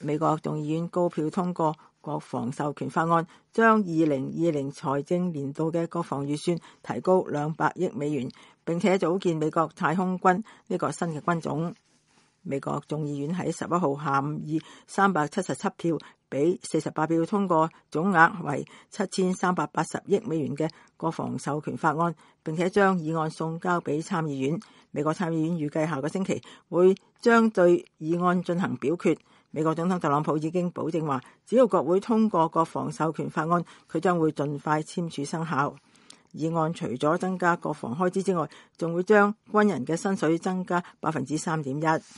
美國眾議院高票通過國防授權法案，將2020財政年度嘅國防預算提高200億美元，並且組建美國太空軍呢個新嘅軍種。美國眾議院喺11號下午以377票比48票通過總額為7380億美元嘅國防授權法案，並且將議案送交俾參議院。美國參議院預計下個星期會將對議案進行表決。美國總統特朗普已經保證話，只要國會通過國防授權法案，佢將會盡快簽署生效。議案除咗增加國防開支之外，仲會將軍人嘅薪水增加3.1%。